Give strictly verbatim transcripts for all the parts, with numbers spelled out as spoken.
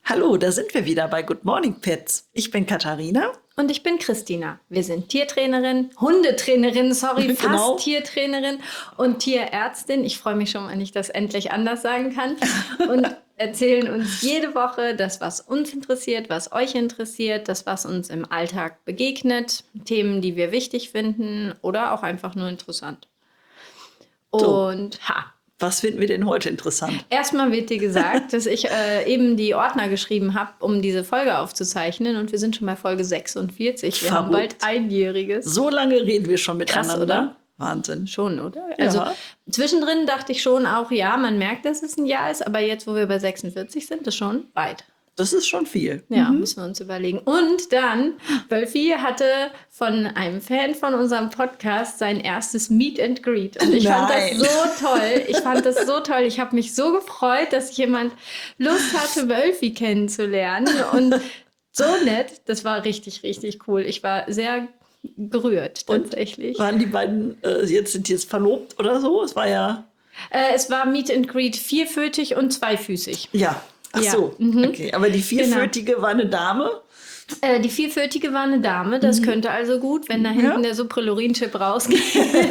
Hallo, da sind wir wieder bei Good Morning Pets. Ich bin Katharina. Und ich bin Christina. Wir sind Tiertrainerin, Hundetrainerin, sorry, fast genau. Tiertrainerin und Tierärztin. Ich freue mich schon, wenn ich das endlich anders sagen kann. Und erzählen uns jede Woche das, was uns interessiert, was euch interessiert, das, was uns im Alltag begegnet, Themen, die wir wichtig finden oder auch einfach nur interessant. Und so. ha. Was finden wir denn heute interessant? Erstmal wird dir gesagt, dass ich äh, eben die Ordner geschrieben habe, um diese Folge aufzuzeichnen. Und wir sind schon bei Folge sechsundvierzig. Wir Verrückt. haben bald Einjähriges. So lange reden wir schon miteinander. Krass, oder? Wahnsinn. Schon, oder? Ja. Also zwischendrin dachte ich schon auch, ja, man merkt, dass es ein Jahr ist. Aber jetzt, wo wir bei sechsundvierzig sind, ist schon weit. Das ist schon viel. Ja, mhm. müssen wir uns überlegen. Und dann, Wölfi hatte von einem Fan von unserem Podcast sein erstes Meet and Greet. Und ich Nein. fand das so toll. Ich fand das so toll. Ich habe mich so gefreut, dass jemand Lust hatte, Wölfi kennenzulernen. Und so nett. Das war richtig, richtig cool. Ich war sehr gerührt, tatsächlich. Und waren die beiden, äh, jetzt sind die jetzt verlobt oder so? Es war ja... Äh, es war Meet and Greet vierfüßig und zweifüßig. Ja. Ach ja. so, mhm. okay. Aber die vierfüßige genau. war eine Dame? Äh, die vierfüßige war eine Dame. Das mhm. könnte also gut, wenn da hinten ja. der Suprelorin-Chip rausgeht.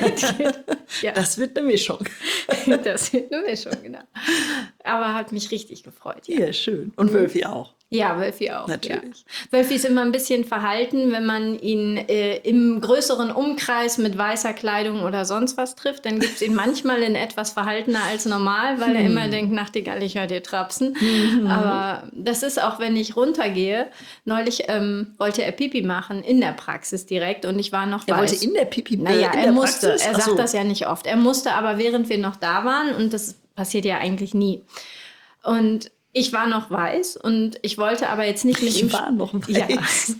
ja. Das wird eine Mischung. Das wird eine Mischung, genau. Aber hat mich richtig gefreut. Ja, ja schön. Und mhm. Wölfi auch. Ja, Wölfi auch. Natürlich. Ja. Wölfi ist immer ein bisschen verhalten, wenn man ihn äh, im größeren Umkreis mit weißer Kleidung oder sonst was trifft. Dann gibt es ihn manchmal in etwas verhaltener als normal, weil hm. er immer denkt, Nachtigall, ich höre dir trapsen. Mhm. Aber das ist auch, wenn ich runtergehe. Neulich ähm, wollte er Pipi machen, in der Praxis direkt. Und ich war noch Er weiß. wollte in der Pipi Naja, in er der musste. Praxis? Er Ach sagt so. das ja nicht oft. Er musste aber, während wir noch da waren. Und das passiert ja eigentlich nie. Und ich war noch weiß und ich wollte aber jetzt nicht mit ich ihm... Ich war noch weiß. Ja.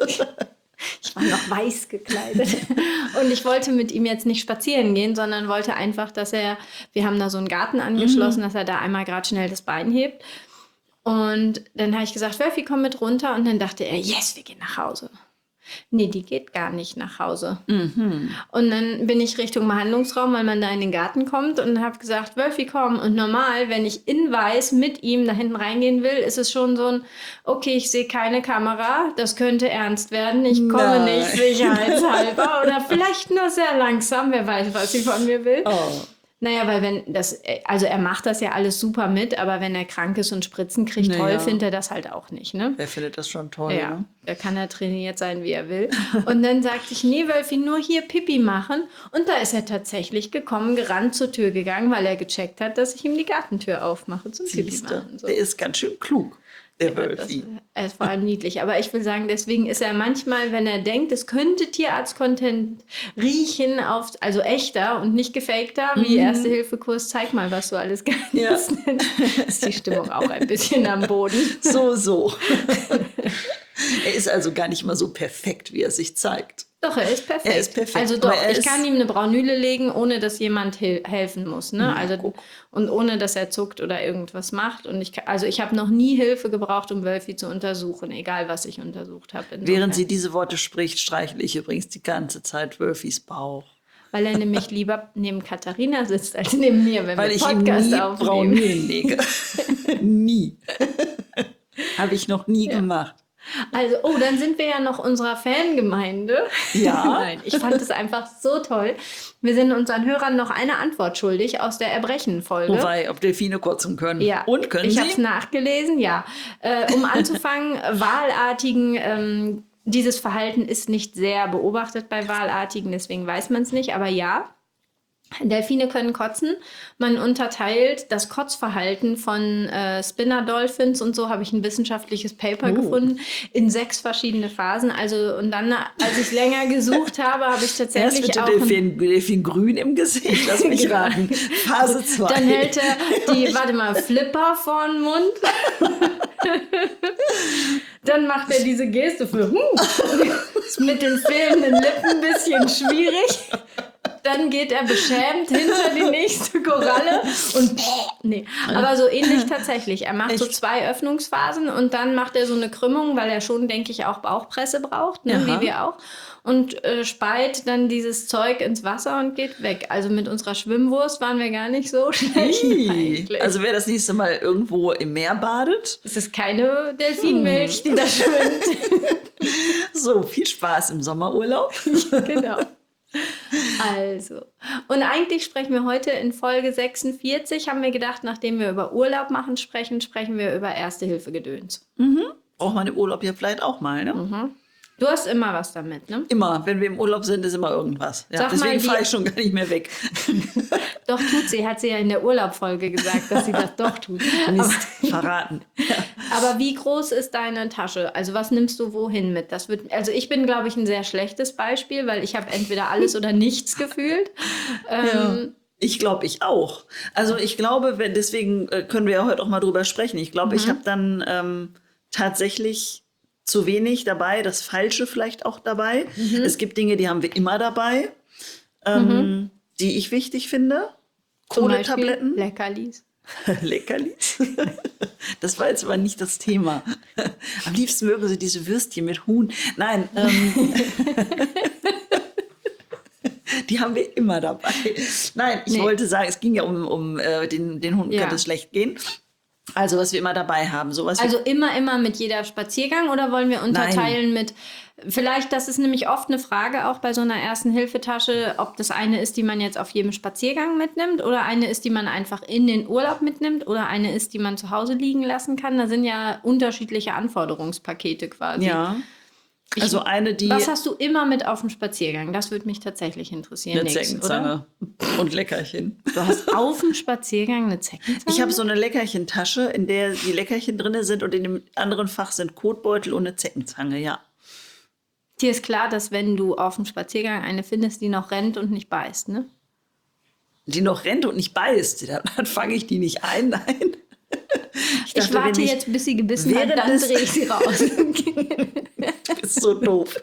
Ich war noch weiß gekleidet. Und ich wollte mit ihm jetzt nicht spazieren gehen, sondern wollte einfach, dass er... Wir haben da so einen Garten angeschlossen, mhm. dass er da einmal gerade schnell das Bein hebt. Und dann habe ich gesagt, Wölfi, komm mit runter. Und dann dachte er, yes, wir gehen nach Hause. Nee, die geht gar nicht nach Hause. Mhm. Und dann bin ich Richtung Behandlungsraum, weil man da in den Garten kommt und habe gesagt, Wölfi, komm. Und normal, wenn ich in weiß mit ihm da hinten reingehen will, ist es schon so ein, okay, ich sehe keine Kamera, das könnte ernst werden, ich komme Nein. nicht sicherheitshalber oder vielleicht nur sehr langsam, wer weiß, was sie von mir will. Oh. Naja, weil wenn das, also er macht das ja alles super mit, aber wenn er krank ist und Spritzen kriegt, naja. toll, findet er das halt auch nicht, ne? Wer findet das schon toll, Ja, ne? da kann er trainiert sein, wie er will. Und dann sagte ich, nee, Wölfi, nur hier Pipi machen. Und da ist er tatsächlich gekommen, gerannt zur Tür gegangen, weil er gecheckt hat, dass ich ihm die Gartentür aufmache zum Pipi machen. So. Der ist ganz schön klug. Der Ja, Wölfi. das, er ist vor allem niedlich. Aber ich will sagen, deswegen ist er manchmal, wenn er denkt, es könnte Tierarzt-Content riechen, auf, also echter und nicht gefakter, wie Mhm. Erste-Hilfe-Kurs, zeig mal, was du alles kannst. Ja. Ist die Stimmung auch ein bisschen am Boden. So, so. Er ist also gar nicht mal so perfekt, wie er sich zeigt. Doch, er ist perfekt. Er ist perfekt. Also doch, er ich ist kann ihm eine Braunüle legen, ohne dass jemand hel- helfen muss. Ne? Ja, also, guck. und ohne, dass er zuckt oder irgendwas macht. Und ich, kann- also ich habe noch nie Hilfe gebraucht, um Wölfi zu untersuchen, egal was ich untersucht habe. Während sie diese Worte spricht, streichle ich übrigens die ganze Zeit Wölfis Bauch. Weil er nämlich lieber neben Katharina sitzt, als neben mir, wenn Weil wir ich ihm Podcast nie aufnehmen. Braunülen lege. Nie. Habe ich noch nie Ja. gemacht. Also, oh, dann sind wir ja noch unserer Fangemeinde. Ja. Nein, ich fand es einfach so toll. Wir sind unseren Hörern noch eine Antwort schuldig aus der Erbrechen-Folge. Wobei, ob Delfine kotzen können. Ja. Und können ich sie? habe es nachgelesen, ja. Äh, um anzufangen, Wahlartigen, ähm, dieses Verhalten ist nicht sehr beobachtet bei Wahlartigen, deswegen weiß man es nicht, aber ja. Delfine können kotzen. Man unterteilt das Kotzverhalten von äh, Spinner Dolphins und so habe ich ein wissenschaftliches Paper Oh. gefunden in sechs verschiedene Phasen. Also und dann, als ich länger gesucht habe, habe ich Erst tatsächlich mit dem auch ein- Delfin, Delfin grün im Gesicht. Lass mich Genau. raten. Phase zwei. Dann hält er die, warte mal, Flipper vor den Mund. Dann macht er diese Geste für hm. Ist mit den fehlenden Lippen ein bisschen schwierig. dann geht er beschämt hinter die nächste Koralle und nee, aber so ähnlich tatsächlich. Er macht Echt? so zwei Öffnungsphasen und dann macht er so eine Krümmung, weil er schon, denke ich, auch Bauchpresse braucht, ne, wie wir auch. Und äh, speit dann dieses Zeug ins Wasser und geht weg. Also mit unserer Schwimmwurst waren wir gar nicht so schlecht. eigentlich. Also wer das nächste Mal irgendwo im Meer badet. Es ist keine Delfinmilch, hm. die da schwimmt. So, viel Spaß im Sommerurlaub. Genau. Also, und eigentlich sprechen wir heute in Folge sechsundvierzig, haben wir gedacht, nachdem wir über Urlaub machen sprechen, sprechen wir über Erste-Hilfe-Gedöns. Mhm. Braucht man im Urlaub ja vielleicht auch mal, ne? Mhm. Du hast immer was damit, ne? Immer. Wenn wir im Urlaub sind, ist immer irgendwas. Ja, deswegen fahre ich schon gar nicht mehr weg. Doch, tut sie. Hat sie ja in der Urlaubfolge gesagt, dass sie das doch tut. Mist, verraten. Ja. Aber wie groß ist deine Tasche? Also was nimmst du wohin mit? Das wird, also ich bin, glaube ich, ein sehr schlechtes Beispiel, weil ich habe entweder alles oder nichts gefühlt. Ähm, ja. Ich glaube, ich auch. Also ich glaube, wenn, deswegen können wir ja heute auch mal drüber sprechen. Ich glaube, mhm. ich habe dann ähm, tatsächlich zu wenig dabei, das Falsche vielleicht auch dabei. Mhm. Es gibt Dinge, die haben wir immer dabei, ähm, mhm. die ich wichtig finde. Kohletabletten. Leckerlis. Leckerlis? Das war jetzt aber nicht das Thema. Am liebsten mögen sie diese Würstchen mit Huhn. Nein, ähm, die haben wir immer dabei. Nein, ich nee. wollte sagen, es ging ja um, um äh, den, den Hunden, ja. könnte es schlecht gehen. Also, was wir immer dabei haben. Sowas also immer, immer mit jeder Spaziergang oder wollen wir unterteilen Nein. mit, vielleicht, das ist nämlich oft eine Frage auch bei so einer Ersten-Hilfe-Tasche, ob das eine ist, die man jetzt auf jedem Spaziergang mitnimmt oder eine ist, die man einfach in den Urlaub mitnimmt oder eine ist, die man zu Hause liegen lassen kann. Da sind ja unterschiedliche Anforderungspakete quasi. Ja. Ich, also eine, die. Was hast du immer mit auf dem Spaziergang? Das würde mich tatsächlich interessieren. Eine Nix, Zeckenzange oder? Und Leckerchen. Du hast auf dem Spaziergang eine Zeckenzange? Ich habe so eine Leckerchentasche, in der die Leckerchen drin sind und in dem anderen Fach sind Kotbeutel und eine Zeckenzange, ja. Dir ist klar, dass wenn du auf dem Spaziergang eine findest, die noch rennt und nicht beißt, ne? Die noch rennt und nicht beißt, dann fange ich die nicht ein, nein. Ich, dachte, ich warte ich, jetzt, bis sie gebissen hat, dann drehe ich sie raus. Du bist so doof.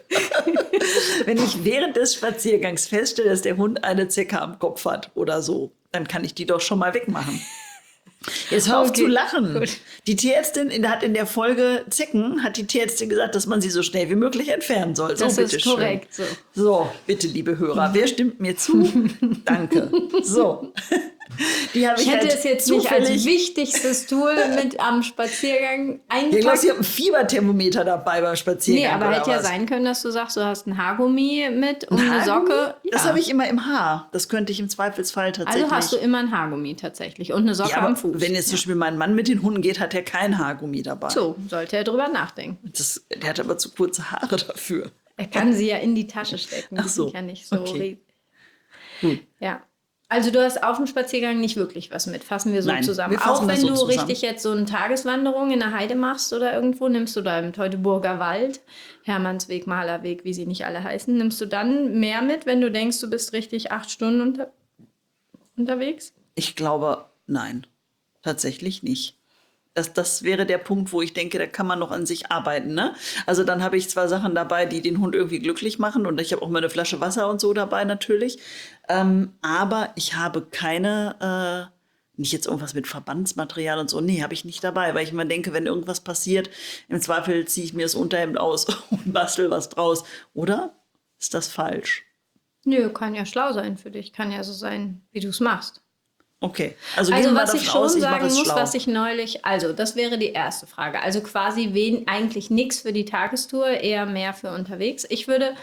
Wenn ich während des Spaziergangs feststelle, dass der Hund eine Zecke am Kopf hat oder so, dann kann ich die doch schon mal wegmachen. Jetzt hör auf okay. zu lachen. Gut. Die Tierärztin in, hat in der Folge Zecken, hat die Tierärztin gesagt, dass man sie so schnell wie möglich entfernen soll. So, das bitte ist korrekt. So. so, bitte, liebe Hörer, wer stimmt mir zu? Danke. So. Die ich hätte halt es jetzt nicht als wichtigstes Tool mit am Spaziergang eingepackt. Ja, ich habe ein Fieberthermometer dabei beim Spaziergang. Nee, aber hätte ja sein können, dass du sagst, du hast ein Haargummi mit und ein eine Socke. Ja. Das habe ich immer im Haar. Das könnte ich im Zweifelsfall tatsächlich. Also hast du immer ein Haargummi tatsächlich und eine Socke ja, am Fuß. Wenn jetzt zum Beispiel mein Mann mit den Hunden geht, hat er kein Haargummi dabei. So, sollte er drüber nachdenken. Das, der hat aber zu kurze Haare dafür. Er kann sie ja in die Tasche stecken. Ach so. Ja nicht so okay. Hm. Ja. Also du hast auf dem Spaziergang nicht wirklich was mit, fassen wir so Nein, zusammen. Wir Auch wenn so du zusammen. richtig jetzt so eine Tageswanderung in der Heide machst oder irgendwo, nimmst du da im Teutoburger Wald, Hermannsweg, Malerweg, wie sie nicht alle heißen, nimmst du dann mehr mit, wenn du denkst, du bist richtig acht Stunden unter unterwegs? Ich glaube, nein, tatsächlich nicht. Das, das wäre der Punkt, wo ich denke, da kann man noch an sich arbeiten. Ne? Also dann habe ich zwar Sachen dabei, die den Hund irgendwie glücklich machen und ich habe auch mal eine Flasche Wasser und so dabei natürlich. Ähm, aber ich habe keine, äh, nicht jetzt irgendwas mit Verbandsmaterial und so, nee, habe ich nicht dabei, weil ich immer denke, wenn irgendwas passiert, im Zweifel ziehe ich mir das Unterhemd aus und bastel was draus. Oder ist das falsch? Nö, kann ja schlau sein für dich, kann ja so sein, wie du es machst. Okay, also, also gehen wir was davon ich schon aus, ich sagen muss, schlau. was ich neulich, also das wäre die erste Frage, also quasi wen, eigentlich nichts für die Tagestour, eher mehr für unterwegs. Ich würde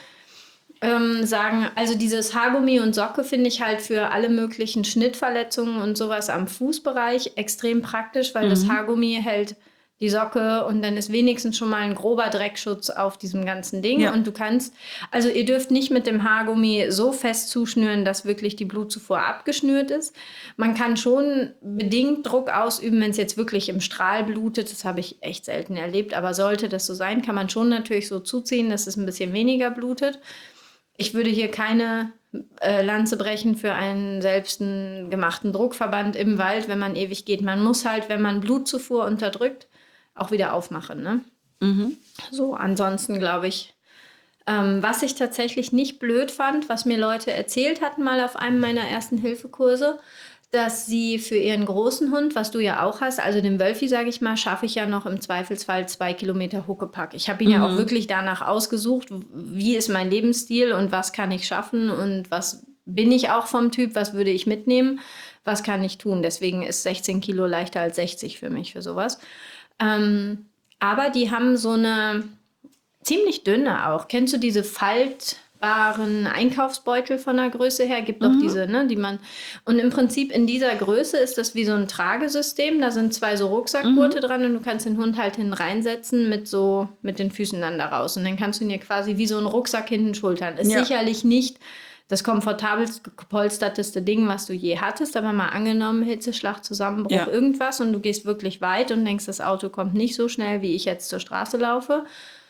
ähm, sagen, also dieses Haargummi und Socke finde ich halt für alle möglichen Schnittverletzungen und sowas am Fußbereich extrem praktisch, weil mhm. das Haargummi hält die Socke und dann ist wenigstens schon mal ein grober Dreckschutz auf diesem ganzen Ding. Ja. Und du kannst, also ihr dürft nicht mit dem Haargummi so fest zuschnüren, dass wirklich die Blutzufuhr abgeschnürt ist. Man kann schon bedingt Druck ausüben, wenn es jetzt wirklich im Strahl blutet. Das habe ich echt selten erlebt, aber sollte das so sein, kann man schon natürlich so zuziehen, dass es ein bisschen weniger blutet. Ich würde hier keine äh, Lanze brechen für einen selbst einen gemachten Druckverband im Wald, wenn man ewig geht. Man muss halt, wenn man Blutzufuhr unterdrückt, auch wieder aufmachen. Ne? Mhm. So, ansonsten glaube ich, Ähm, was ich tatsächlich nicht blöd fand, was mir Leute erzählt hatten mal auf einem meiner ersten Hilfekurse, dass sie für ihren großen Hund, was du ja auch hast, also den Wölfi, sage ich mal, schaffe ich ja noch im Zweifelsfall zwei Kilometer Huckepack. Ich habe ihn ja auch wirklich danach ausgesucht, wie ist mein Lebensstil und was kann ich schaffen und was bin ich auch vom Typ, was würde ich mitnehmen, was kann ich tun. Deswegen ist sechzehn Kilo leichter als sechzig für mich für sowas. Ähm, aber die haben so eine ziemlich dünne auch. Kennst du diese faltbaren Einkaufsbeutel von der Größe her? Gibt doch diese, ne, die man. Und im Prinzip in dieser Größe ist das wie so ein Tragesystem. Da sind zwei so Rucksackgurte dran und du kannst den Hund halt hinten reinsetzen mit so mit den Füßen dann da raus. Und dann kannst du ihn hier quasi wie so einen Rucksack hinten schultern. Ist Ja. sicherlich nicht das komfortabelst gepolsterteste Ding, was du je hattest, aber mal angenommen, Hitzeschlag, Zusammenbruch, Ja. irgendwas und du gehst wirklich weit und denkst, das Auto kommt nicht so schnell, wie ich jetzt zur Straße laufe.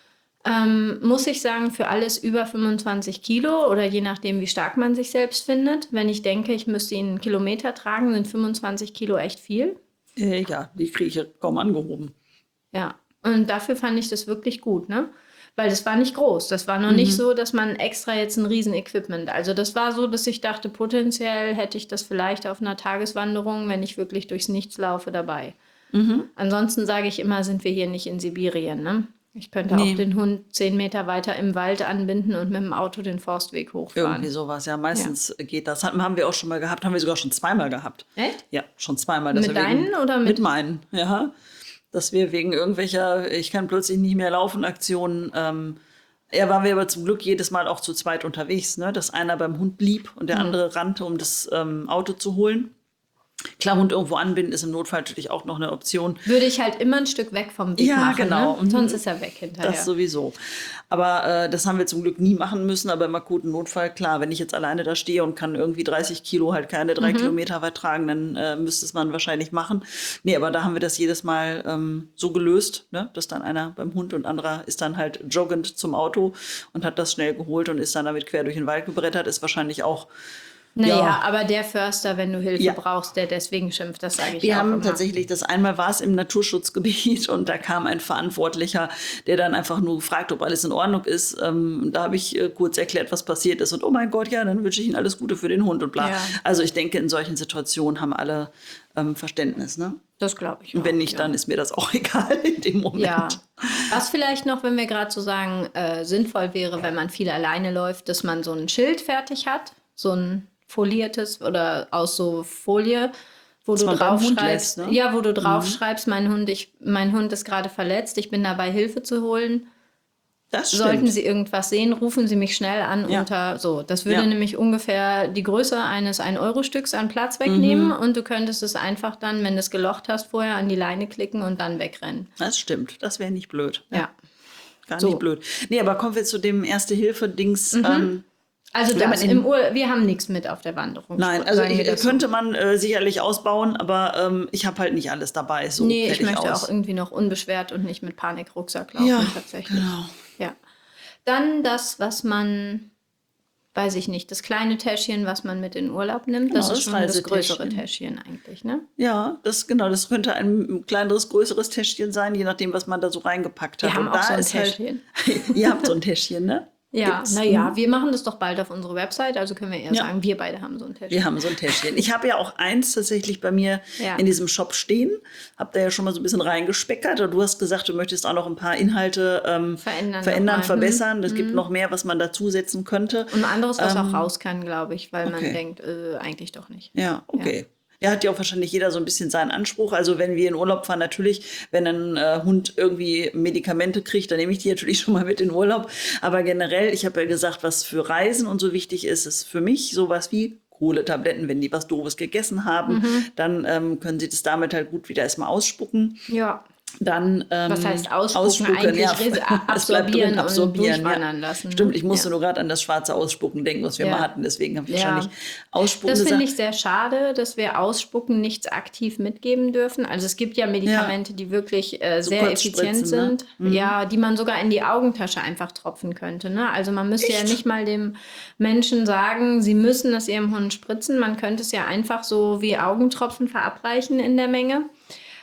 Ähm, muss ich sagen, für alles über fünfundzwanzig Kilo oder je nachdem, wie stark man sich selbst findet. Wenn ich denke, ich müsste ihn einen Kilometer tragen, sind fünfundzwanzig Kilo echt viel. Äh, ja, die kriege ich ja kaum angehoben. Ja, und dafür fand ich das wirklich gut, ne? Weil das war nicht groß. Das war noch nicht so, dass man extra jetzt ein Riesen-Equipment. Also das war so, dass ich dachte, potenziell hätte ich das vielleicht auf einer Tageswanderung, wenn ich wirklich durchs Nichts laufe, dabei. Ansonsten sage ich immer, sind wir hier nicht in Sibirien, ne? Ich könnte Nee. auch den Hund zehn Meter weiter im Wald anbinden und mit dem Auto den Forstweg hochfahren. Irgendwie sowas, ja. Meistens geht das. Hatten, haben wir auch schon mal gehabt, haben wir sogar schon zweimal gehabt. Echt? Ja, schon zweimal. dass Mit wir wegen- deinen oder mit- Mit meinen, ja. Dass wir wegen irgendwelcher, ich kann plötzlich nicht mehr laufen, Aktionen, ähm, ja, waren wir aber zum Glück jedes Mal auch zu zweit unterwegs, ne? Dass einer beim Hund blieb und der andere rannte, um das ähm, Auto zu holen. Klar, Hund irgendwo anbinden ist im Notfall natürlich auch noch eine Option. Würde ich halt immer ein Stück weg vom Weg Ja, machen, genau. ne? Mhm. Sonst ist er weg hinterher. Das sowieso. Aber äh, das haben wir zum Glück nie machen müssen. Aber im akuten Notfall, klar, wenn ich jetzt alleine da stehe und kann irgendwie dreißig Kilo halt keine drei Kilometer weit tragen, dann äh, müsste es man wahrscheinlich machen. Nee, aber da haben wir das jedes Mal ähm, so gelöst, ne? Dass dann einer beim Hund und anderer ist dann halt joggend zum Auto und hat das schnell geholt und ist dann damit quer durch den Wald gebrettert. Ist wahrscheinlich auch. Naja, Ja. aber der Förster, wenn du Hilfe Ja. brauchst, der deswegen schimpft, das sage ich Wir auch haben immer. tatsächlich, das einmal war es im Naturschutzgebiet und da kam ein Verantwortlicher, der dann einfach nur gefragt, ob alles in Ordnung ist. Ähm, da habe ich äh, kurz erklärt, was passiert ist und oh mein Gott, ja, dann wünsche ich Ihnen alles Gute für den Hund und bla. Ja. Also ich denke, in solchen Situationen haben alle ähm, Verständnis. Ne? Das glaube ich Und auch, wenn nicht, ja. dann ist mir das auch egal in dem Moment. Ja, was vielleicht noch, wenn wir gerade so sagen, äh, sinnvoll wäre, wenn man viel alleine läuft, dass man so ein Schild fertig hat, so ein foliertes oder aus so Folie, wo Dass du man beim Hund draufschreibst, lässt, ne? ja, wo du draufschreibst, mein Hund, ich, mein Hund ist gerade verletzt, ich bin dabei, Hilfe zu holen. Das stimmt. Sollten Sie irgendwas sehen, rufen Sie mich schnell an Ja. unter so. Das würde Ja. nämlich ungefähr die Größe eines ein Euro Stücks an Platz wegnehmen und du könntest es einfach dann, wenn du es gelocht hast, vorher an die Leine klicken und dann wegrennen. Das stimmt, das wäre nicht blöd. Ja. Gar So. nicht blöd. Nee, aber kommen wir zu dem Erste-Hilfe-Dings. Ähm, Also Wenn das man in- im Ur wir haben nichts mit auf der Wanderung. Nein, also sagen wir ich, das könnte man äh, sicherlich ausbauen, aber ähm, ich habe halt nicht alles dabei. So so. Nee, ich fertig möchte aus. auch irgendwie noch unbeschwert und nicht mit Panikrucksack laufen Ja, tatsächlich. genau. Ja. Dann das, was man, weiß ich nicht, das kleine Täschchen, was man mit in Urlaub nimmt, das Genau, ist das schon das größere Reisetäschchen. Täschchen eigentlich, ne? Ja, das genau, das könnte ein kleineres, größeres Täschchen sein, je nachdem, was man da so reingepackt hat. Wir haben Und auch da so ein ist halt- Täschchen. Ihr habt so ein Täschchen, ne? Ja, Gibt's? naja, wir machen das doch bald auf unsere Website, also können wir eher Ja. sagen, wir beide haben so ein Täschchen. Wir haben so ein Täschchen. Ich habe ja auch eins tatsächlich bei mir Ja. in diesem Shop stehen. Hab da ja schon mal so ein bisschen reingespeckert. Und du hast gesagt, du möchtest auch noch ein paar Inhalte ähm, Verändern verändern noch mal. verbessern. Es gibt noch mehr, was man dazusetzen könnte. Und ein anderes, was Ähm, auch raus kann, glaube ich, weil man okay. denkt, äh, eigentlich doch nicht. Ja, okay. Ja, hat ja auch wahrscheinlich jeder so ein bisschen seinen Anspruch. Also wenn wir in Urlaub fahren, natürlich, wenn ein äh, Hund irgendwie Medikamente kriegt, dann nehme ich die natürlich schon mal mit in Urlaub. Aber generell, ich habe ja gesagt, was für Reisen und so wichtig ist, ist für mich sowas wie Kohletabletten. Wenn die was Doofes gegessen haben, dann ähm, können sie das damit halt gut wieder erstmal ausspucken. Ja. Dann, ähm, Was heißt ausspucken? Eigentlich ja, res- es bleibt absorbieren drin, und absorbieren, durchwandern ja. lassen, ne? Stimmt, ich musste Ja. nur gerade an das schwarze Ausspucken denken, was wir Ja. mal hatten. Deswegen habe ich Ja. wahrscheinlich Ausspucken Das finde gesagt. ich sehr schade, dass wir Ausspucken nichts aktiv mitgeben dürfen. Also es gibt ja Medikamente, die wirklich äh, sehr Kurzspritzen, effizient ne? sind, ja, die man sogar in die Augentasche einfach tropfen könnte. Ne? Also man müsste ja Echt? nicht mal dem Menschen sagen, sie müssen das ihrem Hund spritzen. Man könnte es ja einfach so wie Augentropfen verabreichen in der Menge.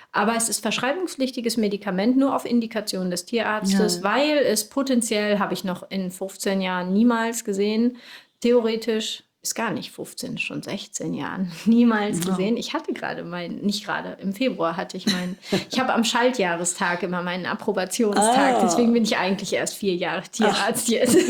Aber es ist verschreibungspflichtiges Medikament nur auf Indikation des Tierarztes, ja. Weil es potenziell, habe ich noch in fünfzehn Jahren niemals gesehen, theoretisch, ist gar nicht fünfzehn, schon sechzehn Jahren, niemals ja. gesehen. Ich hatte gerade mein, nicht gerade, im Februar hatte ich meinen, ich habe am Schaltjahrestag immer meinen Approbationstag, ah. deswegen bin ich eigentlich erst vier Jahre Tierarzt Ach. jetzt.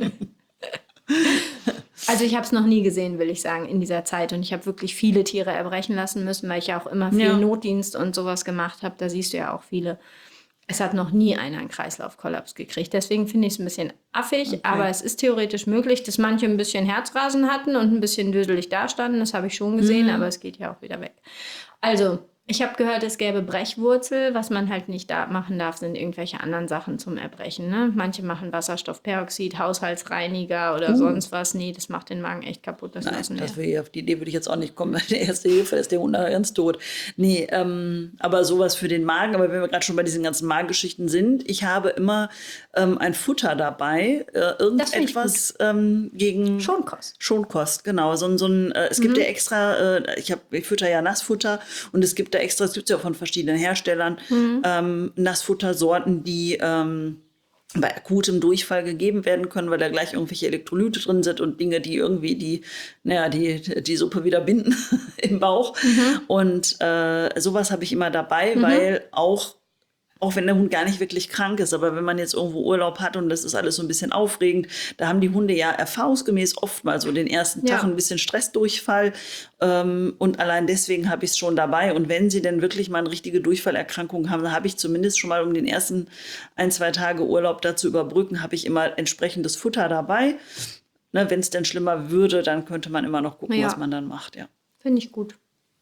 Also ich habe es noch nie gesehen, will ich sagen, in dieser Zeit. Und ich habe wirklich viele Tiere erbrechen lassen müssen, weil ich ja auch immer viel ja. Notdienst und sowas gemacht habe. Da siehst du ja auch viele. Es hat noch nie einer einen Kreislaufkollaps gekriegt. Deswegen finde ich es ein bisschen affig. Okay. Aber es ist theoretisch möglich, dass manche ein bisschen Herzrasen hatten und ein bisschen dödelig dastanden. Das habe ich schon gesehen, mhm. aber es geht ja auch wieder weg. Also, ich habe gehört, es gäbe Brechwurzel. Was man halt nicht da machen darf, sind irgendwelche anderen Sachen zum Erbrechen. Ne? Manche machen Wasserstoffperoxid, Haushaltsreiniger oder uh. sonst was. Nee, das macht den Magen echt kaputt. Das Nein, lassen das will ich, auf die Idee würde ich jetzt auch nicht kommen. Die erste Hilfe ist der Hund nachher ganz tot. Nee, ähm, aber sowas für den Magen. Aber wenn wir gerade schon bei diesen ganzen Magengeschichten sind, ich habe immer ähm, ein Futter dabei. Äh, irgendetwas ähm, gegen... Schonkost. Schonkost, genau. So, so ein, äh, es gibt mhm. ja extra, äh, ich, hab, ich fütter ja Nassfutter und es gibt da extra, es gibt ja auch von verschiedenen Herstellern, mhm. ähm, Nassfuttersorten, die ähm, bei akutem Durchfall gegeben werden können, weil da gleich irgendwelche Elektrolyte drin sind und Dinge, die irgendwie die, naja, die, die Suppe wieder binden im Bauch. Mhm. Und äh, sowas habe ich immer dabei, mhm. weil auch Auch wenn der Hund gar nicht wirklich krank ist, aber wenn man jetzt irgendwo Urlaub hat und das ist alles so ein bisschen aufregend, da haben die Hunde ja erfahrungsgemäß oft mal so den ersten Tag ja. ein bisschen Stressdurchfall. Ähm, und allein deswegen habe ich es schon dabei. Und wenn sie denn wirklich mal eine richtige Durchfallerkrankung haben, dann habe ich zumindest schon mal, um den ersten ein, zwei Tage Urlaub da zu überbrücken, habe ich immer entsprechendes Futter dabei. Ne, wenn es denn schlimmer würde, dann könnte man immer noch gucken, ja. was man dann macht. Ja. Finde ich gut.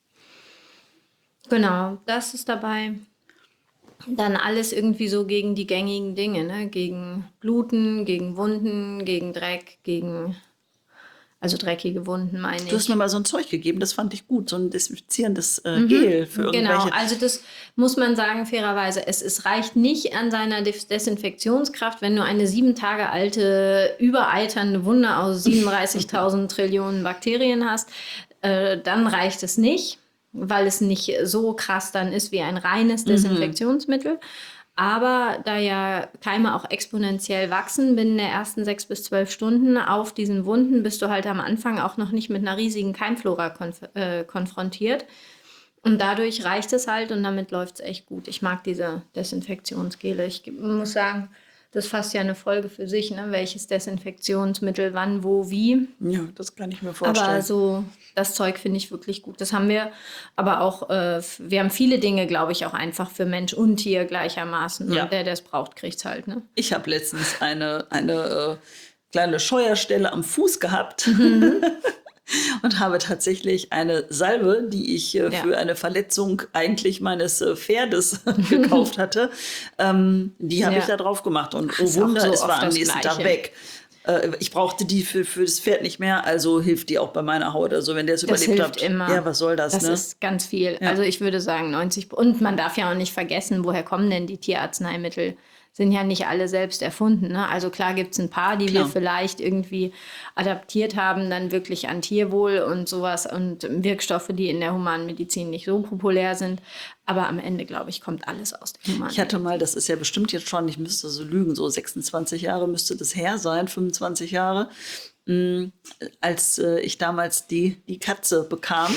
Genau, das ist dabei. Dann alles irgendwie so gegen die gängigen Dinge, ne? Gegen Bluten, gegen Wunden, gegen Dreck, gegen, also dreckige Wunden meine ich. Du hast mir mal so ein Zeug gegeben, das fand ich gut, so ein desinfizierendes äh, Gel für irgendwelche. Genau, also das muss man sagen fairerweise, es, es reicht nicht an seiner Des- Desinfektionskraft, wenn du eine sieben Tage alte, übereiternde Wunde aus siebenunddreißigtausend Trillionen Bakterien hast, äh, dann reicht es nicht. Weil es nicht so krass dann ist wie ein reines Desinfektionsmittel. Mhm. Aber da ja Keime auch exponentiell wachsen binnen der ersten sechs bis zwölf Stunden auf diesen Wunden, bist du halt am Anfang auch noch nicht mit einer riesigen Keimflora konf- äh, konfrontiert. Und dadurch reicht es halt und damit läuft es echt gut. Ich mag diese Desinfektionsgele. Ich muss sagen, das ist fast ja eine Folge für sich, ne? Welches Desinfektionsmittel, wann, wo, wie. Ja, das kann ich mir vorstellen. Aber so, das Zeug finde ich wirklich gut. Das haben wir aber auch, äh, wir haben viele Dinge, glaube ich, auch einfach für Mensch und Tier gleichermaßen. Ja. Und der, der es braucht, kriegt es halt. Ne? Ich habe letztens eine, eine äh, kleine Scheuerstelle am Fuß gehabt. Mhm. Und habe tatsächlich eine Salbe, die ich äh, ja. für eine Verletzung eigentlich meines äh, Pferdes gekauft hatte, ähm, die habe ja. ich da drauf gemacht. Und oh Wunder, so es war am nächsten Tag weg. Äh, ich brauchte die für, für das Pferd nicht mehr, also hilft die auch bei meiner Haut. Also wenn der es das überlebt hilft hat, immer. Ja, was soll das? Das ne? ist ganz viel. Ja. Also ich würde sagen neunzig. Und man darf ja auch nicht vergessen, woher kommen denn die Tierarzneimittel? Sind ja nicht alle selbst erfunden. Ne? Also klar gibt es ein paar, die klar. wir vielleicht irgendwie adaptiert haben, dann wirklich an Tierwohl und sowas und Wirkstoffe, die in der Humanmedizin nicht so populär sind. Aber am Ende, glaube ich, kommt alles aus der Humanmedizin. Ich hatte mal, das ist ja bestimmt jetzt schon, ich müsste so lügen, so sechsundzwanzig Jahre müsste das her sein, fünfundzwanzig Jahre. Als äh, ich damals die, die Katze bekam,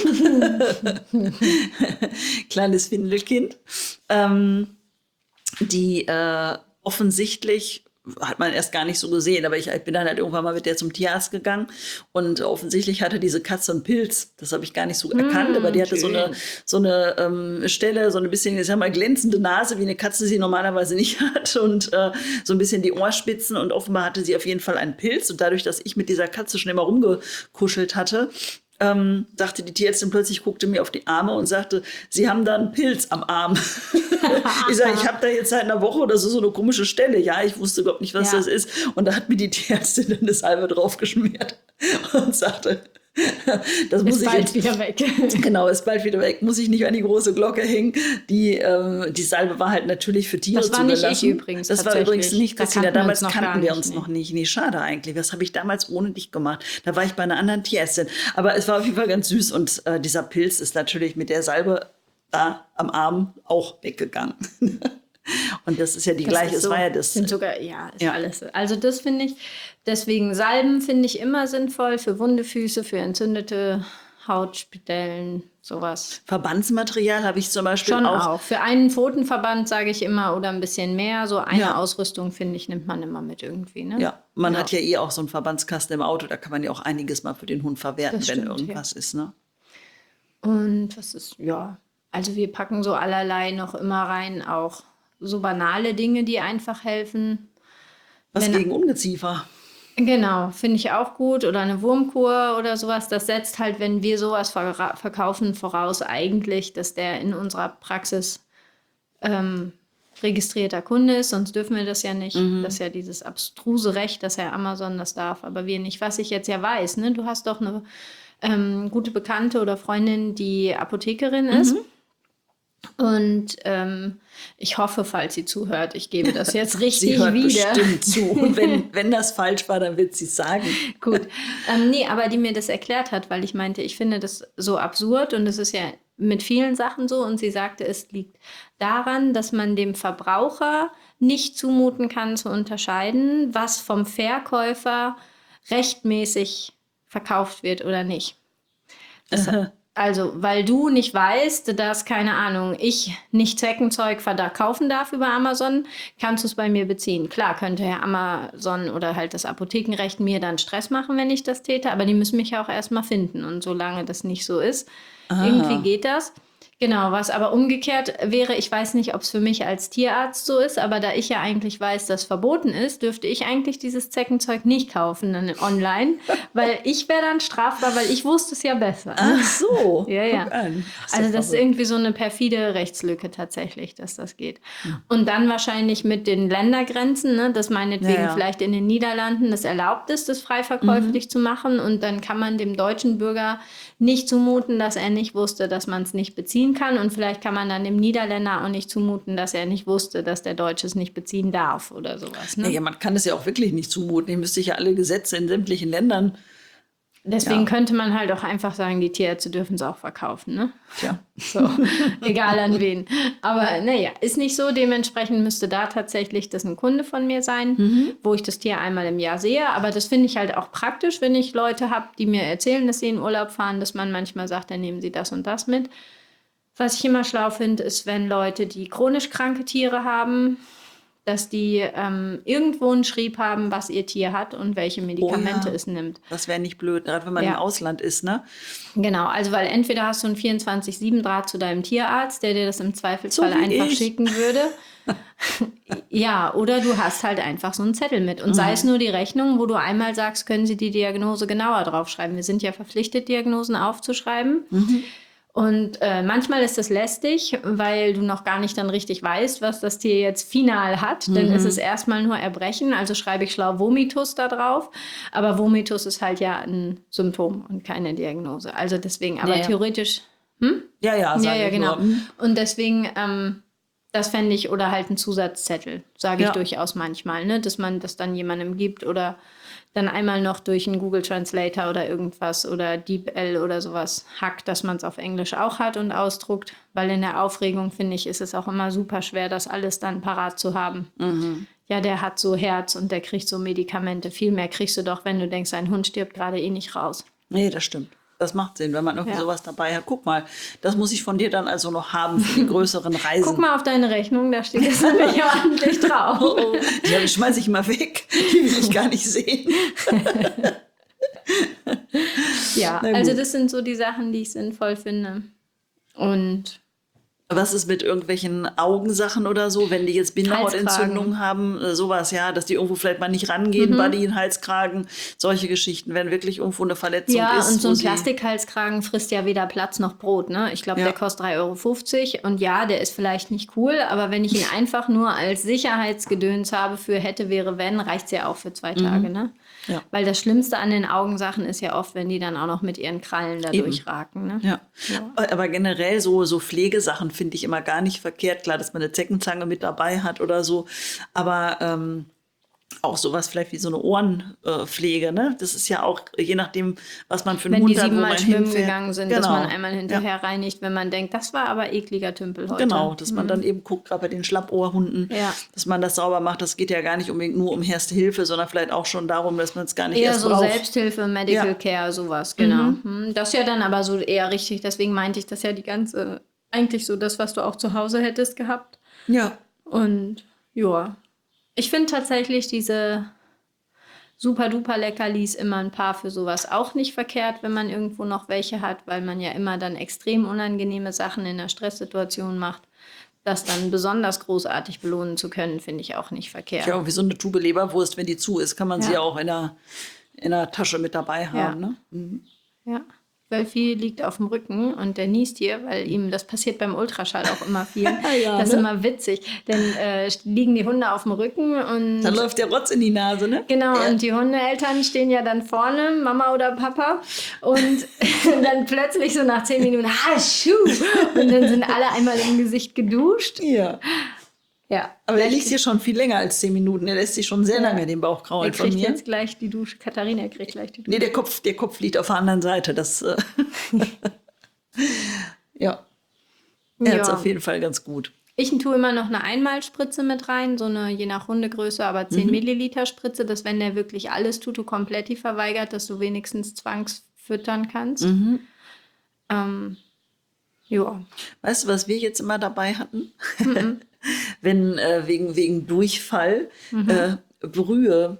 kleines Windelkind, ähm, die äh, offensichtlich, hat man erst gar nicht so gesehen, aber ich, ich bin dann halt irgendwann mal mit der zum Tierarzt gegangen und offensichtlich hatte diese Katze einen Pilz. Das habe ich gar nicht so erkannt, mm, aber die hatte schön. so eine, so eine ähm, Stelle, so ein bisschen, ich sag mal, glänzende Nase, wie eine Katze sie normalerweise nicht hat und äh, so ein bisschen die Ohrspitzen und offenbar hatte sie auf jeden Fall einen Pilz und dadurch, dass ich mit dieser Katze schon immer rumgekuschelt hatte, Ähm, sagte die Tierärztin plötzlich, guckte mir auf die Arme und sagte, Sie haben da einen Pilz am Arm. Ich sage, ich habe da jetzt seit einer Woche oder so so eine komische Stelle. Ja, ich wusste überhaupt nicht, was ja. das ist. Und da hat mir die Tierärztin dann eine Salbe draufgeschmiert und sagte, das muss ist ich bald jetzt, wieder weg. Genau, ist bald wieder weg. Muss ich nicht an die große Glocke hängen. Die, ähm, die Salbe war halt natürlich für Tiere zugelassen. Das war nicht ich übrigens. Das war übrigens nicht da Christina. Damals wir kannten wir uns nicht, noch nicht. Nee, schade eigentlich. Was habe ich damals ohne dich gemacht? Da war ich bei einer anderen Tierärztin. Aber es war auf jeden Fall ganz süß. Und äh, dieser Pilz ist natürlich mit der Salbe da am Arm auch weggegangen. Und das ist ja die Das gleiche, ist es so, war ja das. sind sogar, ja, ist Ja. alles. Also das finde ich, deswegen Salben finde ich immer sinnvoll für wunde Füße, für entzündete Hautstellen, sowas. Verbandsmaterial habe ich zum Beispiel Schon auch. auch. Für einen Pfotenverband sage ich immer oder ein bisschen mehr. So eine Ja. Ausrüstung, finde ich, nimmt man immer mit irgendwie. Ne? Ja, man Ja. hat ja eh auch so einen Verbandskasten im Auto, da kann man ja auch einiges mal für den Hund verwerten, Das wenn stimmt, irgendwas ist, ne? Und was ist, ja, also wir packen so allerlei noch immer rein, auch so banale Dinge, die einfach helfen. Was Wenn- gegen Ungeziefer. Genau, finde ich auch gut. Oder eine Wurmkur oder sowas. Das setzt halt, wenn wir sowas verra- verkaufen, voraus eigentlich, dass der in unserer Praxis ähm, registrierter Kunde ist. Sonst dürfen wir das ja nicht. Das ist ja dieses abstruse Recht, dass Herr Amazon das darf, aber wir nicht. Was ich jetzt ja weiß, ne? Du hast doch eine ähm, gute Bekannte oder Freundin, die Apothekerin ist. Und ähm, ich hoffe, falls sie zuhört, ich gebe das jetzt richtig Sie hört wieder. bestimmt zu. Und wenn, wenn das falsch war, dann wird sie es sagen. Gut. Ähm, nee, aber die mir das erklärt hat, weil ich meinte, ich finde das so absurd und es ist ja mit vielen Sachen so. Und sie sagte, es liegt daran, dass man dem Verbraucher nicht zumuten kann, zu unterscheiden, was vom Verkäufer rechtmäßig verkauft wird oder nicht. Das, also, weil du nicht weißt, dass, keine Ahnung, ich nicht Zeckenzeug verkaufen darf über Amazon, kannst du es bei mir beziehen. Klar, könnte Herr Amazon oder halt das Apothekenrecht mir dann Stress machen, wenn ich das täte, aber die müssen mich ja auch erstmal finden. Und solange das nicht so ist, irgendwie geht das. Genau, was aber umgekehrt wäre, ich weiß nicht, ob es für mich als Tierarzt so ist, aber da ich ja eigentlich weiß, dass verboten ist, dürfte ich eigentlich dieses Zeckenzeug nicht kaufen dann online, weil ich wäre dann strafbar, weil ich wusste es ja besser. Ach so. Ja, ja. Guck an. Ist Also ja das ist verrückt. irgendwie so eine perfide Rechtslücke tatsächlich, dass das geht. Und dann wahrscheinlich mit den Ländergrenzen, ne, dass meinetwegen Ja, ja. vielleicht in den Niederlanden das erlaubt ist, das frei verkäuflich zu machen. Und dann kann man dem deutschen Bürger nicht zumuten, dass er nicht wusste, dass man es nicht beziehen kann. Und vielleicht kann man dann dem Niederländer auch nicht zumuten, dass er nicht wusste, dass der Deutsche es nicht beziehen darf oder sowas. Ne? Ja, man kann es ja auch wirklich nicht zumuten. Ich müsste ja alle Gesetze in sämtlichen Ländern. Deswegen Ja. könnte man halt auch einfach sagen, die Tierärzte dürfen es auch verkaufen. Ne? Tja. So, egal an wen. Aber naja, ist nicht so. Dementsprechend müsste da tatsächlich das ein Kunde von mir sein, wo ich das Tier einmal im Jahr sehe. Aber das finde ich halt auch praktisch, wenn ich Leute habe, die mir erzählen, dass sie in Urlaub fahren, dass man manchmal sagt, dann nehmen sie das und das mit. Was ich immer schlau finde, ist, wenn Leute, die chronisch kranke Tiere haben, dass die ähm, irgendwo einen Schrieb haben, was ihr Tier hat und welche Medikamente Oh ja. es nimmt. Das wäre nicht blöd, gerade wenn man Ja. im Ausland ist, ne? Genau, also weil entweder hast du einen vierundzwanzig sieben Draht zu deinem Tierarzt, der dir das im Zweifelsfall So wie einfach ich. schicken würde. Ja, oder du hast halt einfach so einen Zettel mit. Und sei es nur die Rechnung, wo du einmal sagst, können Sie die Diagnose genauer draufschreiben. Wir sind ja verpflichtet, Diagnosen aufzuschreiben. Und äh, manchmal ist das lästig, weil du noch gar nicht dann richtig weißt, was das Tier jetzt final hat. Denn es ist erstmal nur Erbrechen, also schreibe ich schlau Vomitus da drauf. Aber Vomitus ist halt ja ein Symptom und keine Diagnose. Also deswegen, aber Ja, ja. theoretisch... Ja, ja, sag Ja, ja, ich genau. nur. Hm. Und deswegen, ähm, das fände ich, oder halt ein Zusatzzettel, sage ich Ja. durchaus manchmal, ne? Dass man das dann jemandem gibt oder dann einmal noch durch einen Google Translator oder irgendwas oder DeepL oder sowas hackt, dass man es auf Englisch auch hat und ausdruckt. Weil in der Aufregung, finde ich, ist es auch immer super schwer, das alles dann parat zu haben. Ja, der hat so Herz und der kriegt so Medikamente. Viel mehr kriegst du doch, wenn du denkst, ein Hund stirbt gerade eh nicht raus. Nee, das stimmt. Das macht Sinn, wenn man irgendwie Ja. sowas dabei hat. Guck mal, das muss ich von dir dann also noch haben für die größeren Reisen. Guck mal auf deine Rechnung, da steht es nämlich ordentlich drauf. Oh, die habe ich- schmeiß ich mal weg. Die will ich gar nicht sehen. Ja, Na gut. also das sind so die Sachen, die ich sinnvoll finde. Und Was ist mit irgendwelchen Augensachen oder so, wenn die jetzt Bindehautentzündungen haben, äh, sowas, ja, dass die irgendwo vielleicht mal nicht rangehen, Mhm. Buddy, Halskragen, solche Geschichten, wenn wirklich irgendwo eine Verletzung ja, ist. und so wo ein sie- Plastikhalskragen frisst ja weder Platz noch Brot, ne? Ich glaube, Ja. der kostet drei Euro fünfzig und ja, der ist vielleicht nicht cool, aber wenn ich ihn einfach nur als Sicherheitsgedöns habe für hätte, wäre, wenn, reicht es ja auch für zwei Tage, ne? Ja. Weil das Schlimmste an den Augensachen ist ja oft, wenn die dann auch noch mit ihren Krallen da Eben. durchraken, ne? Ja. Aber generell so, so Pflegesachen finde ich immer gar nicht verkehrt. Klar, dass man eine Zeckenzange mit dabei hat oder so. Aber ähm, Auch sowas vielleicht wie so eine Ohrenpflege, ne? Das ist ja auch, je nachdem, was man für einen Wenn Hund die hat, wo siebenmal man schwimmen hinfährt. gegangen sind, Genau. dass man einmal hinterher Ja. reinigt, wenn man denkt, das war aber ekliger Tümpel heute. Genau, dass man dann eben guckt, gerade bei den Schlappohrhunden, Ja. dass man das sauber macht. Das geht ja gar nicht unbedingt nur um Erste Hilfe, sondern vielleicht auch schon darum, dass man es gar nicht Eher erst so braucht. Selbsthilfe, Medical Ja. Care, sowas, genau. Mhm. Das ist ja dann aber so eher richtig, deswegen meinte ich das ja die ganze, eigentlich so das, was du auch zu Hause hättest gehabt. Ja. Und ja, ich finde tatsächlich diese Super-Duper-Leckerlis immer ein paar für sowas auch nicht verkehrt, wenn man irgendwo noch welche hat, weil man ja immer dann extrem unangenehme Sachen in einer Stresssituation macht. Das dann besonders großartig belohnen zu können, finde ich auch nicht verkehrt. Ja, wie so eine Tube Leberwurst, wenn die zu ist, kann man Ja. sie ja auch in der, in der Tasche mit dabei haben. Ja. Ne? Mhm. Ja. Wölfi liegt auf dem Rücken und der niest hier, weil ihm, das passiert beim Ultraschall auch immer viel. Ja, das ist ne? immer witzig, denn äh, liegen die Hunde auf dem Rücken und Dann läuft der Rotz in die Nase, ne? genau, Ja. und die Hundeeltern stehen ja dann vorne, Mama oder Papa, und dann plötzlich so nach zehn Minuten, ah, schuh, und dann sind alle einmal im Gesicht geduscht. Ja. Ja, Aber er liegt hier schon viel länger als zehn Minuten. Er lässt sich schon sehr Ja. lange den Bauch er kraulen von kriegt mir. jetzt gleich die Dusche. Katharina kriegt gleich die Dusche. Nee, der Kopf, der Kopf liegt auf der anderen Seite. Das, äh ja. Er hat's Ja. auf jeden Fall ganz gut. Ich tue immer noch eine Einmalspritze mit rein, so eine je nach Hundegröße, aber zehn Milliliter Spritze, dass wenn der wirklich alles tut, du komplett die verweigert, dass du wenigstens zwangsfüttern kannst. Ähm, ja. Weißt du, was wir jetzt immer dabei hatten? Wenn äh, wegen, wegen Durchfall äh, Brühe.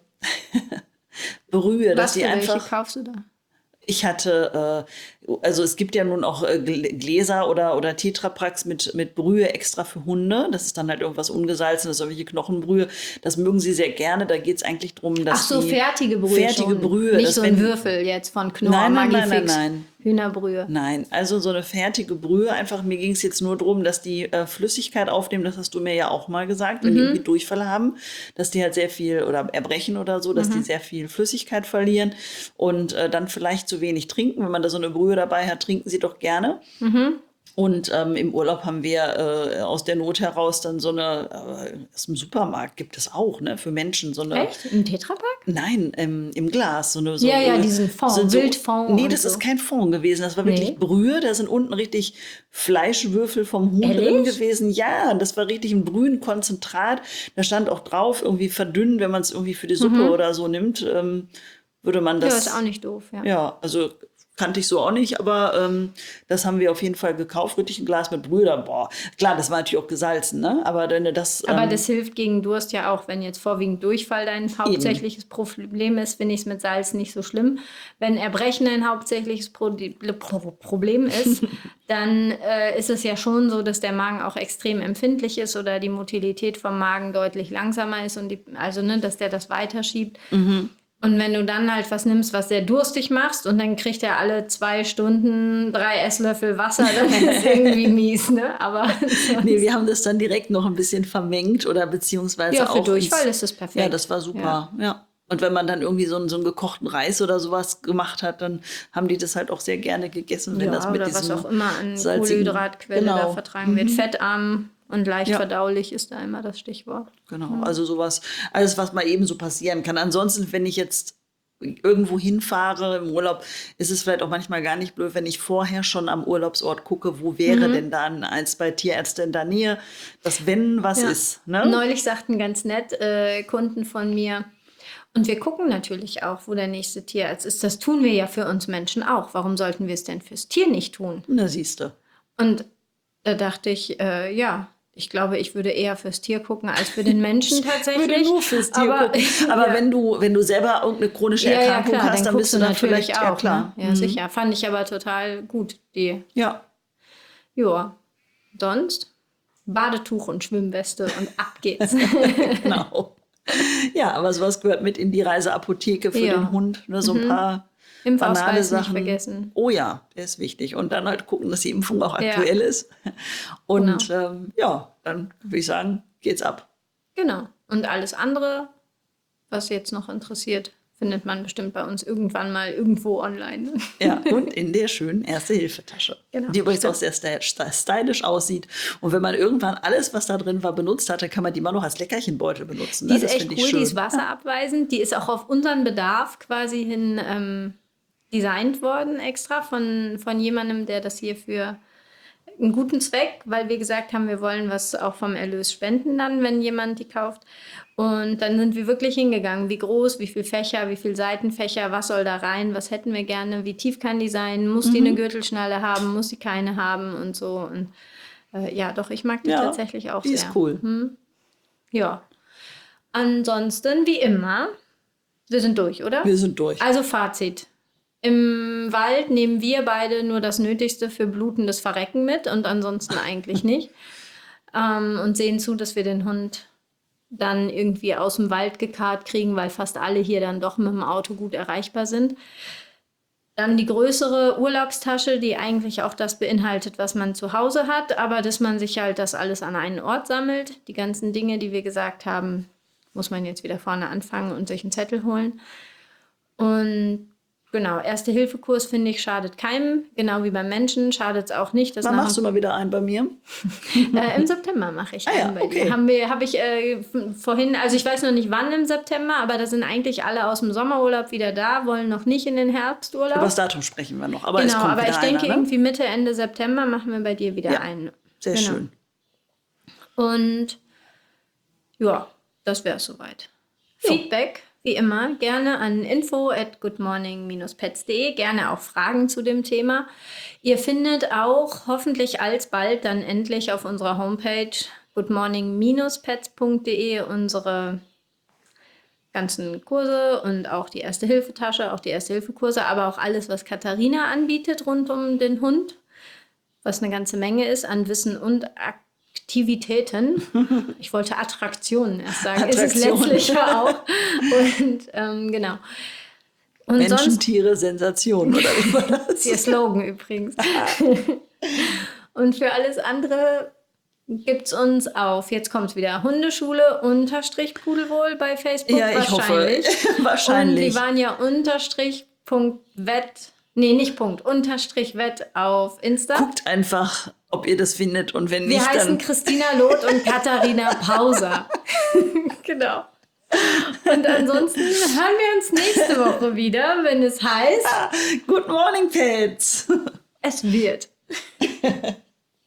Brühe, dass Was die für welche einfach. kaufst du da? Ich hatte, äh, also es gibt ja nun auch äh, Gl- Gläser oder, oder Tetrapacks mit, mit Brühe extra für Hunde. Das ist dann halt irgendwas Ungesalzenes, irgendwelche Knochenbrühe. Das mögen sie sehr gerne. Da geht es eigentlich darum, dass Ach so, die fertige Brühe fertige schon. Brühe, Nicht dass so ein wenn- Würfel jetzt von Knorr, Nein, nein, nein, Magifix, nein, nein. Hühnerbrühe. Nein, also so eine fertige Brühe. Einfach, mir ging es jetzt nur darum, dass die äh, Flüssigkeit aufnehmen. Das hast du mir ja auch mal gesagt, wenn die irgendwie Durchfall haben, dass die halt sehr viel oder Erbrechen oder so, dass die sehr viel Flüssigkeit verlieren und äh, dann vielleicht zu wenig trinken. Wenn man da so eine Brühe dabei hat, trinken sie doch gerne. Und ähm, im Urlaub haben wir äh, aus der Not heraus dann so eine, äh, aus dem Supermarkt gibt es auch, ne, für Menschen so eine. Echt? Ein Tetrapack? Nein, ähm, im Glas. So eine, so Ja, ja, äh, diesen Fond, sind so, Wildfond Nee, und das so. ist kein Fond gewesen. Das war wirklich Nee. Brühe. Da sind unten richtig Fleischwürfel vom Huhn Ehrlich? drin gewesen. Ja, und das war richtig ein Brühenkonzentrat. Da stand auch drauf, irgendwie verdünnen, wenn man es irgendwie für die Suppe oder so nimmt, ähm, würde man Ja, das. ist auch nicht doof, ja. Ja, also kannte ich so auch nicht, aber ähm, das haben wir auf jeden Fall gekauft. Richtig ein Glas mit Brühe. Boah, klar, das war natürlich auch gesalzen, ne? Aber wenn du das. Aber ähm, das hilft gegen Durst ja auch. Wenn jetzt vorwiegend Durchfall dein hauptsächliches Problem ist, finde ich es mit Salz nicht so schlimm. Wenn Erbrechen ein hauptsächliches Pro Pro Problem ist, dann äh, ist es ja schon so, dass der Magen auch extrem empfindlich ist oder die Motilität vom Magen deutlich langsamer ist und die, also ne, dass der das weiterschiebt. Und wenn du dann halt was nimmst, was sehr durstig machst und dann kriegt er alle zwei Stunden drei Esslöffel Wasser, dann ist es irgendwie mies, ne? Aber Nee, wir haben das dann direkt noch ein bisschen vermengt oder beziehungsweise ja, für auch Durchfall ins- ist das perfekt. Ja, das war super, ja. Und wenn man dann irgendwie so einen, so einen gekochten Reis oder sowas gemacht hat, dann haben die das halt auch sehr gerne gegessen, wenn ja, das mit oder diesem was auch immer an salzigen- Kohlenhydratquelle da Genau. vertragen wird. Fettarm und leicht Ja. verdaulich ist da immer das Stichwort. Genau, also sowas, alles, was mal eben so passieren kann. Ansonsten, wenn ich jetzt irgendwo hinfahre im Urlaub, ist es vielleicht auch manchmal gar nicht blöd, wenn ich vorher schon am Urlaubsort gucke, wo wäre denn da ein eins bei Tierärzte in der Nähe, dass wenn was Ja. ist. Ne? Neulich sagten ganz nett äh, Kunden von mir, und wir gucken natürlich auch, wo der nächste Tierarzt ist. Das tun wir ja für uns Menschen auch. Warum sollten wir es denn fürs Tier nicht tun? Na, siehst du. Und da dachte ich, äh, ja, ich glaube, ich würde eher fürs Tier gucken als für den Menschen tatsächlich. Würde nur fürs Tier aber, gucken. Aber ja. wenn du, wenn du selber irgendeine chronische Ja, ja, Erkrankung klar, hast, dann dann guckst bist du du dann natürlich vielleicht auch. ja klar. Ne? Ja, sicher. Fand ich aber total gut, die. Ja. Ja, sonst Badetuch und Schwimmweste und ab geht's. Genau. Ja, aber sowas gehört mit in die Reiseapotheke für Ja. den Hund. Ne, so ein paar banale Impfausweis nicht Sachen. vergessen. Oh ja, der ist wichtig. Und dann halt gucken, dass die Impfung auch Ja. aktuell ist. Und Genau. ähm, ja, dann würde ich sagen, geht's ab. Genau. Und alles andere, was jetzt noch interessiert, Findet man bestimmt bei uns irgendwann mal irgendwo online. Ja, und in der schönen Erste-Hilfe-Tasche, Genau, die übrigens stimmt. auch sehr styl- stylisch aussieht. Und wenn man irgendwann alles, was da drin war, benutzt hatte, kann man die immer noch als Leckerchenbeutel benutzen. Die Ne? ist Das echt finde cool, ich schön. die ist wasserabweisend, die ist auch auf unseren Bedarf quasi hin ähm, designt worden extra von, von jemandem, der das hier für einen guten Zweck, weil wir gesagt haben, wir wollen was auch vom Erlös spenden dann, wenn jemand die kauft. Und dann sind wir wirklich hingegangen, wie groß, wie viel Fächer, wie viel Seitenfächer, was soll da rein, was hätten wir gerne, wie tief kann die sein, muss die eine Gürtelschnalle haben, muss die keine haben und so. Und äh, ja, doch, ich mag die Ja, tatsächlich auch die sehr. ist cool. Ja. Ansonsten, wie immer, wir sind durch, oder? Wir sind durch. Also Fazit. Im Wald nehmen wir beide nur das Nötigste für blutendes Verrecken mit und ansonsten eigentlich nicht. Ähm, und sehen zu, dass wir den Hund dann irgendwie aus dem Wald gekarrt kriegen, weil fast alle hier dann doch mit dem Auto gut erreichbar sind. Dann die größere Urlaubstasche, die eigentlich auch das beinhaltet, was man zu Hause hat, aber dass man sich halt das alles an einen Ort sammelt. Die ganzen Dinge, die wir gesagt haben, muss man jetzt wieder vorne anfangen und sich einen Zettel holen. Und genau, Erste-Hilfe-Kurs, finde ich, schadet keinem. Genau wie beim Menschen schadet es auch nicht. Dass Wann nach machst du mal wieder einen bei mir? äh, Im September mache ich Ah ja, einen bei okay. dir. Haben wir, habe ich äh, f- vorhin, also ich weiß noch nicht wann im September, aber da sind eigentlich alle aus dem Sommerurlaub wieder da, wollen noch nicht in den Herbsturlaub. Über das Datum sprechen wir noch. Aber es Genau, kommt aber wieder ich denke, einer, ne? irgendwie Mitte, Ende September machen wir bei dir wieder Ja, einen. Sehr Genau. schön. Und ja, das wäre es soweit. Feedback, wie immer, gerne an info at goodmorning dash pets punkt de. Gerne auch Fragen zu dem Thema. Ihr findet auch hoffentlich alsbald dann endlich auf unserer Homepage goodmorning dash pets punkt de unsere ganzen Kurse und auch die Erste-Hilfe-Tasche, auch die Erste-Hilfe-Kurse, aber auch alles, was Katharina anbietet rund um den Hund, was eine ganze Menge ist an Wissen und Aktivitäten. Ich wollte Attraktionen erst sagen. Ist es Attraktionen. letztlich ja auch. Und ähm, genau. Und Menschen, sonst, Tiere, Sensation, oder wie war das? ihr Slogan übrigens. Und für alles andere gibt es uns auf, jetzt kommt es wieder, Hundeschule unterstrich Pudelwohl bei Facebook. Ja, ich hoffe. wahrscheinlich. Wahrscheinlich. Und Livania unterstrich Punkt Wett, nee, nicht Punkt, unterstrich Wett auf Insta. Guckt einfach, ob ihr das findet und wenn Wir nicht, heißen dann Christina Loth und Katharina Pauser. Genau. Und ansonsten hören wir uns nächste Woche wieder, wenn es heißt, Good Morning Pets. es wird.